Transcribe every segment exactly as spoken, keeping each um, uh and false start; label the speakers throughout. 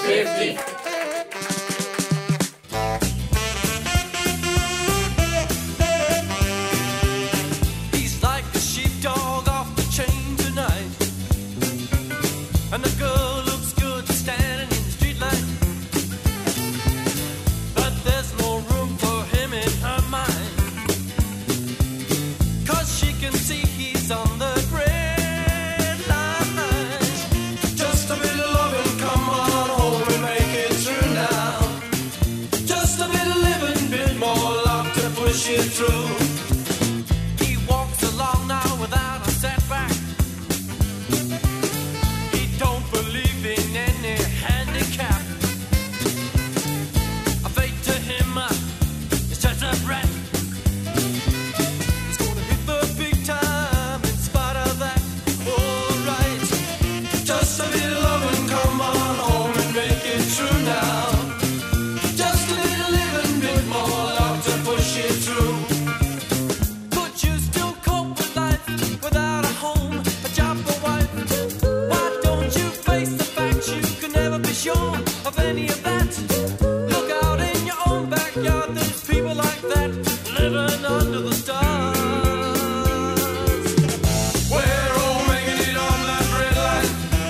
Speaker 1: fifty.
Speaker 2: He's like a sheepdog off the chain tonight, and the girl looks good standing in the street light, but there's no room for him in her mind, 'cause she can see he's on the red line. Just a bit of loving, come on home and make it through now. Just a bit of living, bit more love to push you through. He walks along now without a setback. He don't believe in any handicap. A fate to him uh, is just a brat. He's gonna hit the big time in spite of that. Alright, just a bit of loving, come on home and make it true now. Just a bit of living, bit more love to push you through. Could you still cope with life without a home, a job, a wife? Why don't you face the fact you can never be sure of any of that? Look out in your own backyard, there's people like that living under the stars. We're all making it on that red line.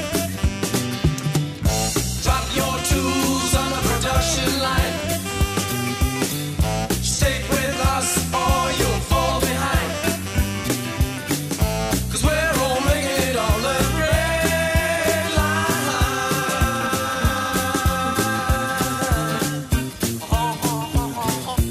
Speaker 2: Drop your tools on the production line. Stick with us or you'll fall behind, 'cause we're all making it on the red line. Oh, oh, oh, oh, oh.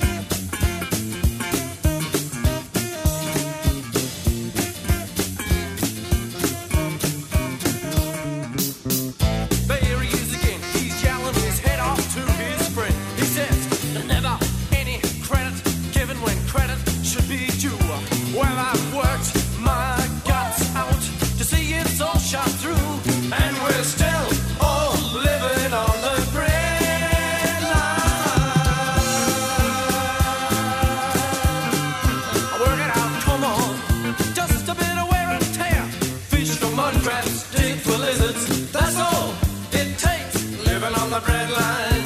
Speaker 2: There he is again. He's yelling his head off to his friend. He says, "There's never any credit given when credit should be due." Well, I've worked my guts out to see it's all shot through, and we're still all living on the red line. Work it out, come on. Just a bit of wear and tear. Fish for mud crabs, dig for lizards. That's all it takes living on the red line.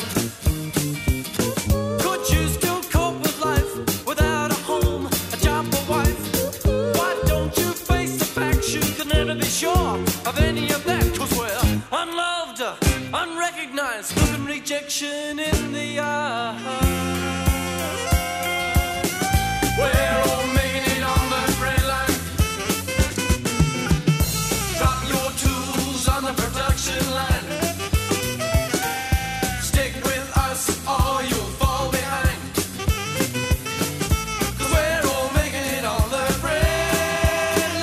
Speaker 2: Could you still cope with life without a home, a job, a wife? Why don't you face the fact you can never be sure of any of that? 'Cause we're unloved, unrecognized, looking rejection in the eye. We're all making it on the red line. Drop your tools on the production line. Stick with us or you'll fall behind, 'cause we're all making it on the red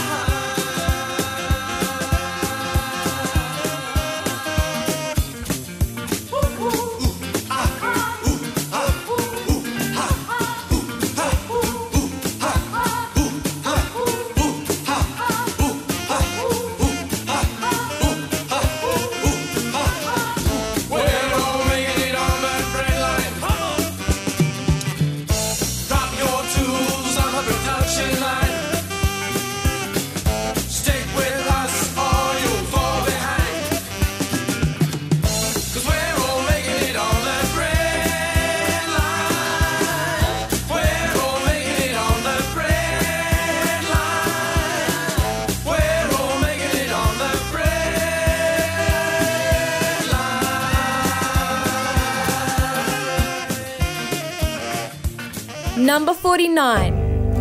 Speaker 2: We're all making it on that red line. Drop your tools on the production line. Stick with us or you'll fall behind, 'cause we're all making it on that red line. We're all making it on that red line. We're all making it on that red line.
Speaker 3: Number forty-nine.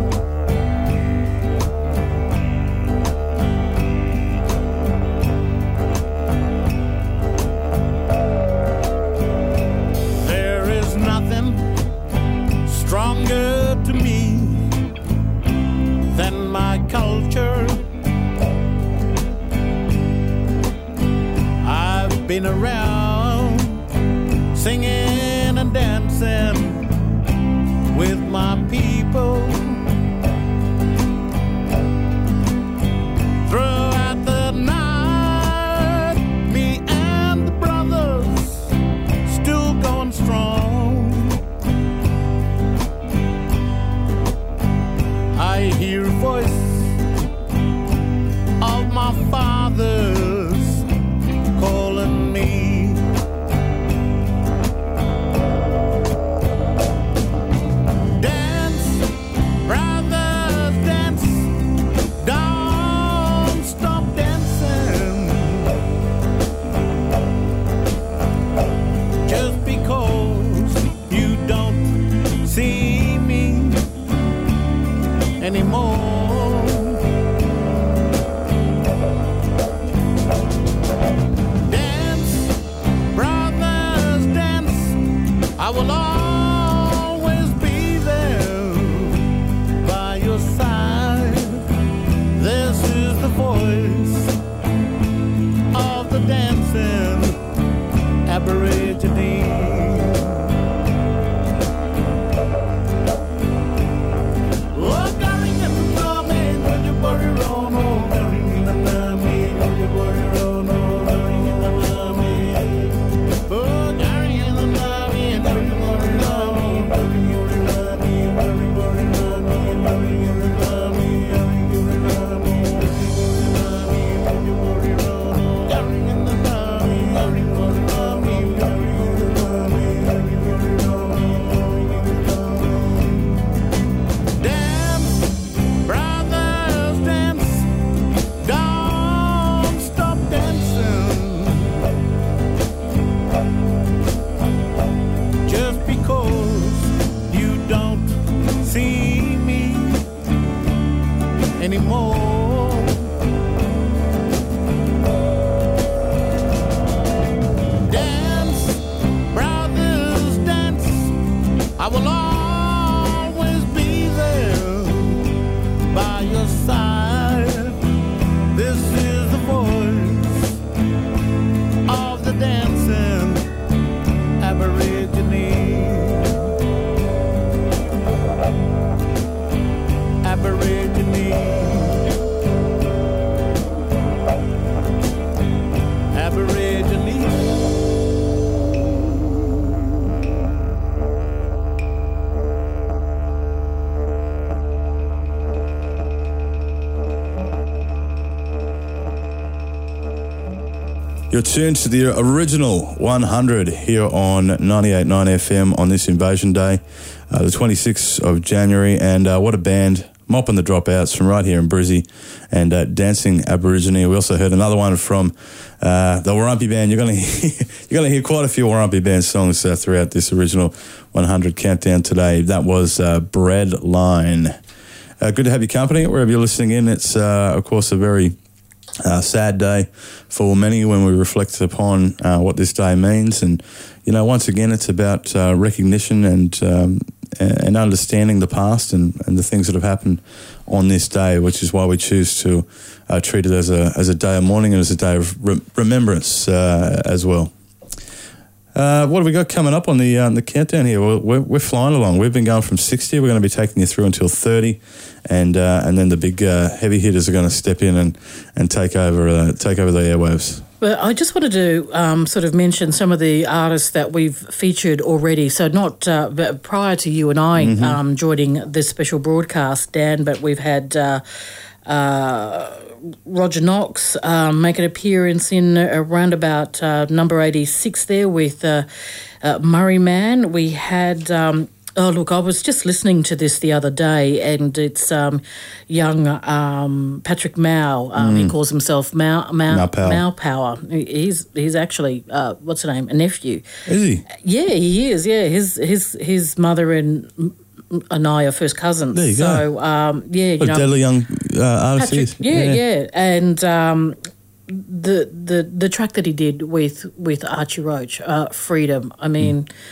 Speaker 4: There is nothing stronger to me than my culture. I've been around singing and dancing with my people. Throughout the night, me and the brothers still going strong. I hear a voice of my fathers calling me. dancing Aborigine. Oh, darling, if you love me, don't you worry, oh, no, darling, if you love me, don't you worry, oh, no, darling, if you love me. Oh, darling, if you love me, don't you worry, oh, no, darling, if you love me, don't you worry, oh, no, darling, if you love me, darling, if you love me, don't you worry, oh, no, darling, if you love me, darling, if you love me, darling, if you love me, darling, if you love me, dance, brothers, dance, don't stop dancing. Just because you don't see me anymore. Dance, brothers, dance. I will always be there by your side. This is the voice of the dancing Aborigine. Aborigine. Aborigine.
Speaker 1: You're tuned to the original one hundred here on ninety-eight point nine F M on this Invasion Day, uh, the twenty-sixth of January. And uh, what a band, Mopping the Dropouts from right here in Brizzy, and uh, Dancing Aborigine. We also heard another one from uh, the Warumpi Band. You're going to hear, you're going to hear quite a few Warumpi Band songs uh, throughout this original one hundred countdown today. That was uh, Bread Line. Uh, good to have your company wherever you're listening in. It's, uh, of course, a very Uh, sad day for many when we reflect upon uh, what this day means. And, you know, once again, it's about uh, recognition and um, and understanding the past and, and the things that have happened on this day, which is why we choose to uh, treat it as a as a day of mourning and as a day of re- remembrance uh, as well. Uh, what have we got coming up on the uh, the countdown here? We're, we're, we're flying along. We've been going from sixty. We're going to be taking you through until thirty, and uh, and then the big uh, heavy hitters are going to step in and and take over uh, take over the airwaves.
Speaker 3: Well, I just wanted to um, sort of mention some of the artists that we've featured already. So not uh, but prior to you and I mm-hmm. um, joining this special broadcast, Dan, but we've had uh, uh, Roger Knox um, make an appearance in around about uh, number eighty-six there with uh, uh, Murray Man. We had... Um, Oh, look, I was just listening to this the other day, and it's um, young um, Patrick Mao. Um, mm. He calls himself Mao, Mao, Mao Power. Mao Power. He's he's actually, uh, what's her name, a nephew.
Speaker 1: Is he?
Speaker 3: Yeah, he is, yeah. His his his mother and and I are first cousins.
Speaker 1: There you
Speaker 3: so,
Speaker 1: go.
Speaker 3: So, um, yeah. You
Speaker 1: what
Speaker 3: know,
Speaker 1: a deadly young uh, artist
Speaker 3: Patrick,
Speaker 1: is.
Speaker 3: Yeah, yeah.
Speaker 1: yeah.
Speaker 3: And... Um, the, the the track that he did with, with Archie Roach, uh, Freedom, I mean... Mm.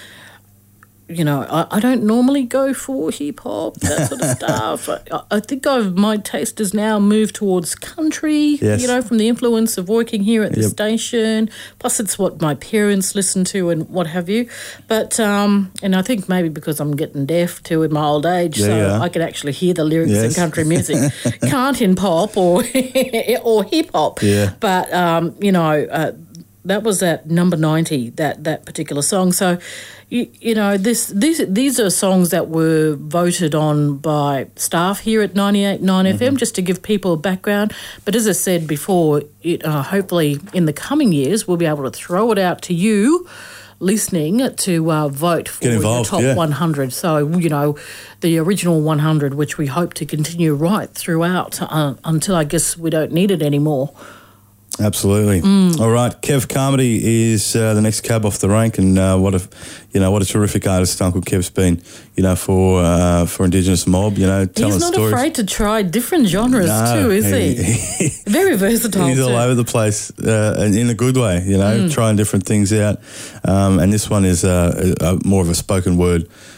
Speaker 3: You know, I, I don't normally go for hip-hop, that sort of stuff. I, I think I've, my taste has now moved towards country,
Speaker 1: yes.
Speaker 3: you know, from the influence of working here at the
Speaker 1: yep.
Speaker 3: station. Plus it's what my parents listen to and what have you. But, um, and I think maybe because I'm getting deaf too in my old age,
Speaker 1: there
Speaker 3: so I can actually hear the lyrics
Speaker 1: yes.
Speaker 3: in country music. Can't in pop or, or hip-hop.
Speaker 1: Yeah.
Speaker 3: But, um, you know... Uh, that was at number ninety, that, that particular song. So, you, you know, this these these are songs that were voted on by staff here at ninety-eight point nine mm-hmm. F M, just to give people a background. But as I said before, it, uh, hopefully in the coming years we'll be able to throw it out to you listening to uh, vote for
Speaker 1: involved,
Speaker 3: the top
Speaker 1: yeah.
Speaker 3: one hundred. So, you know, the original one hundred, which we hope to continue right throughout uh, until I guess we don't need it anymore.
Speaker 1: Absolutely. Mm. All right, Kev Carmody is uh, the next cab off the rank, and uh, what a, you know, what a terrific artist Uncle Kev's been, you know, for uh, for Indigenous mob, you know, telling
Speaker 3: He's not
Speaker 1: stories.
Speaker 3: afraid to try different genres
Speaker 1: no,
Speaker 3: too, is he?
Speaker 1: he?
Speaker 3: Very versatile.
Speaker 1: He's
Speaker 3: too.
Speaker 1: all over the place, uh, in a good way, you know,
Speaker 3: mm.
Speaker 1: trying different things out. Um, and this one is uh, a, a more of a spoken word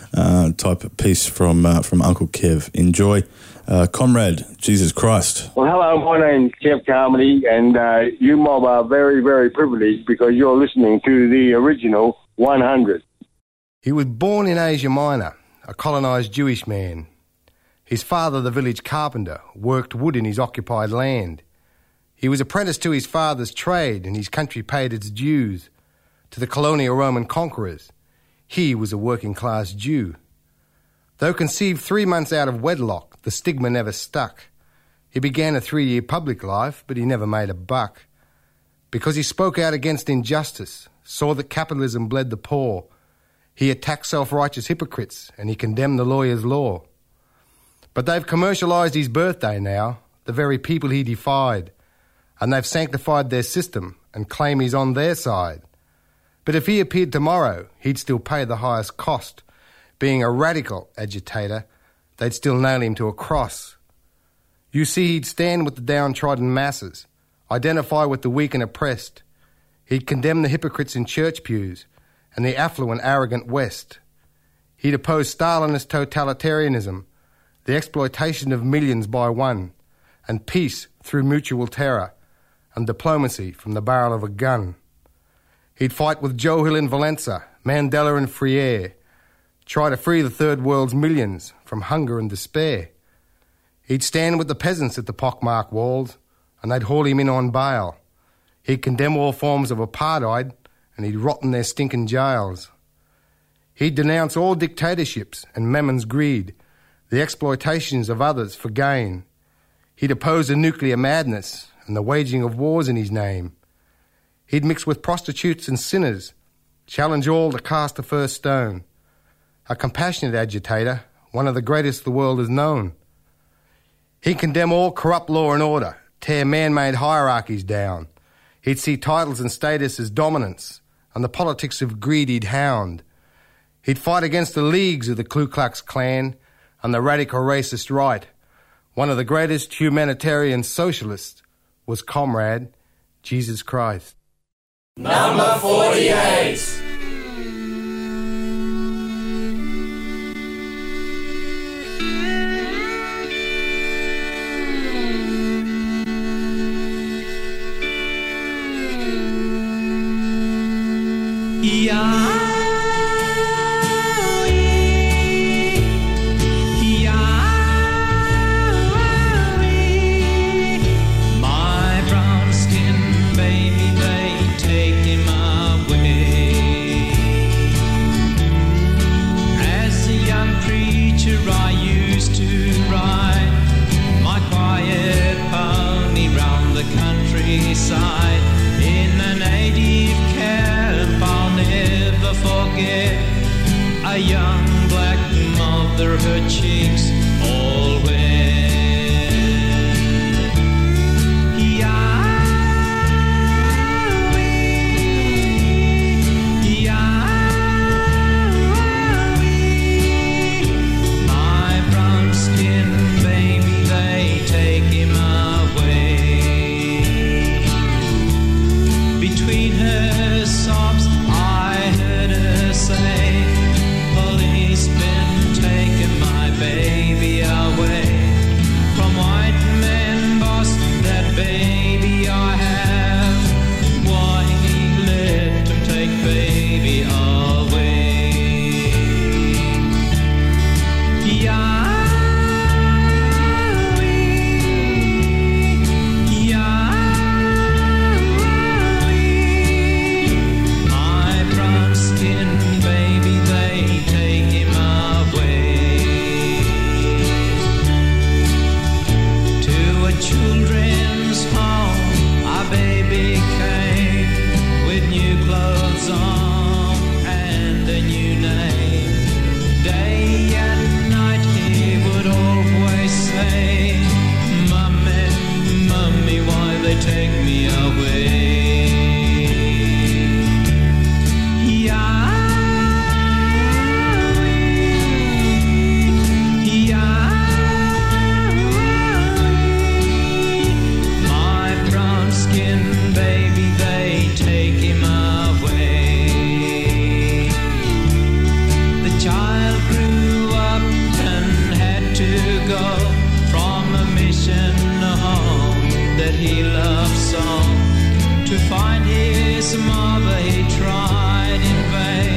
Speaker 1: uh, type piece from uh, from Uncle Kev. Enjoy. Uh, Comrade, Jesus Christ.
Speaker 5: Well, hello, my name's Kev Carmody, and uh, you mob are very, very privileged because you're listening to the original one hundred.
Speaker 6: He was born in Asia Minor, a colonised Jewish man. His father, the village carpenter, worked wood in his occupied land. He was apprenticed to his father's trade, and his country paid its dues to the colonial Roman conquerors. He was a working-class Jew. Though conceived three months out of wedlock, the stigma never stuck. He began a three-year public life, but he never made a buck. Because he spoke out against injustice, saw that capitalism bled the poor, he attacked self-righteous hypocrites, and he condemned the lawyer's law. But they've commercialised his birthday now, the very people he defied, and they've sanctified their system and claim he's on their side. But if he appeared tomorrow, he'd still pay the highest cost. Being a radical agitator, they'd still nail him to a cross. You see, he'd stand with the downtrodden masses, identify with the weak and oppressed. He'd condemn the hypocrites in church pews and the affluent, arrogant West. He'd oppose Stalinist totalitarianism, the exploitation of millions by one, and peace through mutual terror, and diplomacy from the barrel of a gun. He'd fight with Joe Hill in Valenza, Mandela and Freire, try to free the third world's millions from hunger and despair. He'd stand with the peasants at the pockmarked walls, and they'd haul him in on bail. He'd condemn all forms of apartheid, and he'd rot in their stinking jails. He'd denounce all dictatorships and Memmon's greed, the exploitations of others for gain. He'd oppose the nuclear madness and the waging of wars in his name. He'd mix with prostitutes and sinners, challenge all to cast the first stone. A compassionate agitator, one of the greatest the world has known. He'd condemn all corrupt law and order, tear man-made hierarchies down. He'd see titles and status as dominance, and the politics of greed he'd hound. He'd fight against the leagues of the Ku Klux Klan and the radical racist right. One of the greatest humanitarian socialists was Comrade Jesus Christ.
Speaker 2: Number forty-eight.
Speaker 7: My brown skin, baby, they take him away. As a young preacher, I used to ride my quiet pony round the countryside. In a native camp, I'll never forget a young black mother, her cheeks all wet. My brown skin, baby, they take him away. Between her sobs, I heard her say, policemen taking my baby. find his mother he tried in vain.